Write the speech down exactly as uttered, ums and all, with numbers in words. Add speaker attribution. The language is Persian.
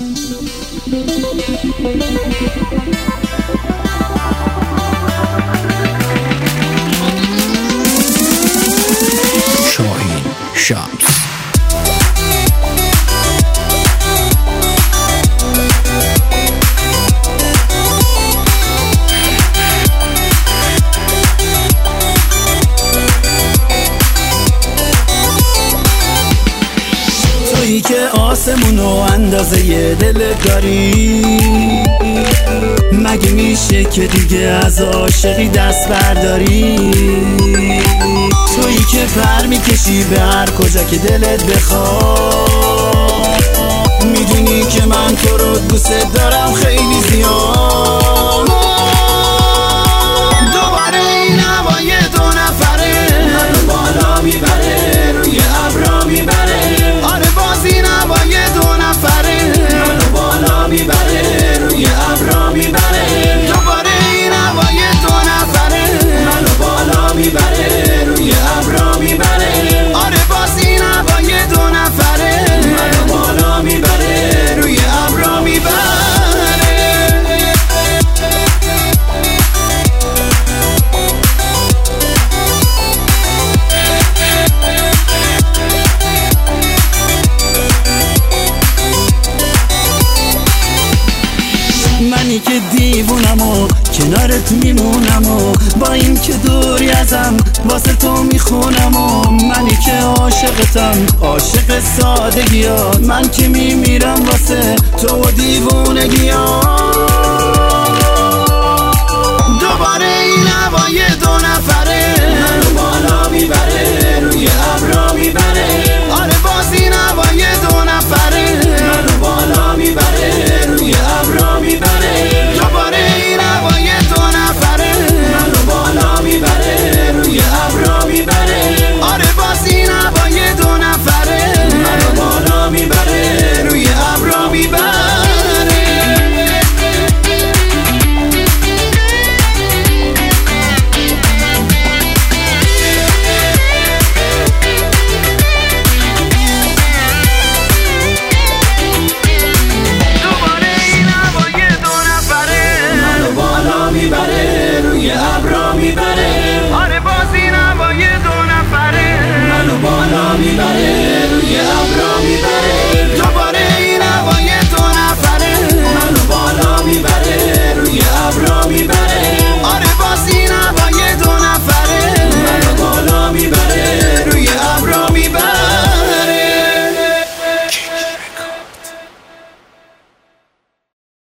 Speaker 1: شاهین شمس.
Speaker 2: تویی که آسمونو اندازه یه دل داری، مگه میشه که دیگه از عاشقی دست برداری؟ تویی که پر میکشی به هر کجا که دلت بخواد، میدونی که من تو رو دوست دارم خیلی زیاد. دوباره این هوای دو نفره منو بالا میبره، روی ابرا میبره. آره باز این هوای دو نفره منو بالا میبره، روی ابرا میبره. دوباره این هوای دو نفره منو بالا میبره، روی ابرا میبره. آره باز این هوای دو نفره منو بالا میبره، روی ابرا میبره. منی که دیوونم و کنارت میمونم و با این که دوری ازم واسه تو میخونم و منی که عاشقتم، عاشق سادگیات. من که میمیرم واسه تو و دیوونگیات. دوباره این هوای دو نفره منو بالا میبره، روی